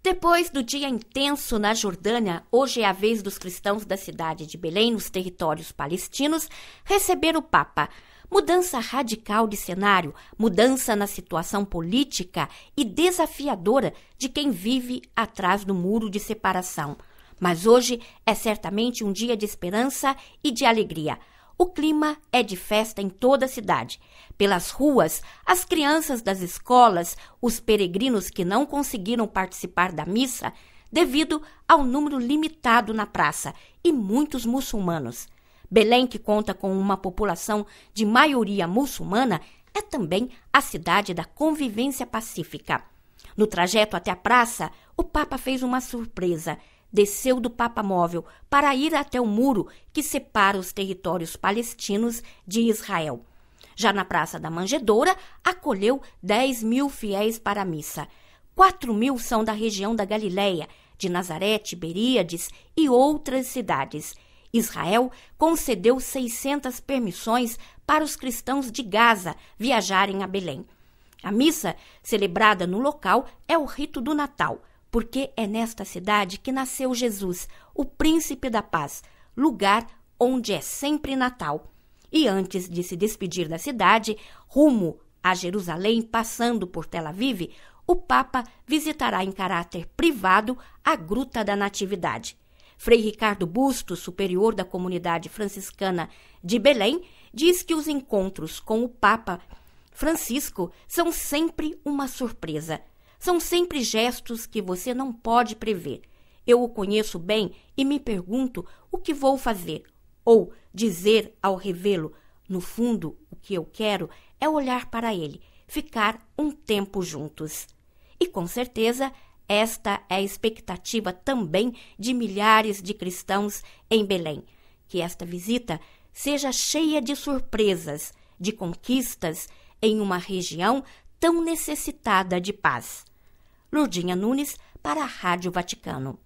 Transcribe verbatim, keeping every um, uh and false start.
Depois do dia intenso na Jordânia, hoje é a vez dos cristãos da cidade de Belém, nos territórios palestinos, receber o Papa. Mudança radical de cenário, mudança na situação política e desafiadora de quem vive atrás do muro de separação. Mas hoje é certamente um dia de esperança e de alegria. O clima é de festa em toda a cidade. Pelas ruas, as crianças das escolas, os peregrinos que não conseguiram participar da missa devido ao número limitado na praça e muitos muçulmanos. Belém, que conta com uma população de maioria muçulmana, é também a cidade da convivência pacífica. No trajeto até a praça, o Papa fez uma surpresa. Desceu do Papamóvel para ir até o muro que separa os territórios palestinos de Israel. Já na Praça da Manjedoura, acolheu dez mil fiéis para a missa. quatro mil são da região da Galileia, de Nazaré, Tiberíades e outras cidades. Israel concedeu seiscentas permissões para os cristãos de Gaza viajarem a Belém. A missa, celebrada no local, é o rito do Natal, porque é nesta cidade que nasceu Jesus, o Príncipe da Paz, lugar onde é sempre Natal. E antes de se despedir da cidade, rumo a Jerusalém, passando por Tel Aviv, o Papa visitará em caráter privado a Gruta da Natividade. Frei Ricardo Bustos, superior da comunidade franciscana de Belém, diz que os encontros com o Papa Francisco são sempre uma surpresa. São sempre gestos que você não pode prever. Eu o conheço bem e me pergunto o que vou fazer, ou dizer ao revê-lo. No fundo, o que eu quero é olhar para ele, ficar um tempo juntos. E com certeza, esta é a expectativa também de milhares de cristãos em Belém. Que esta visita seja cheia de surpresas, de conquistas em uma região tão necessitada de paz. Lourdinha Nunes, para a Rádio Vaticano.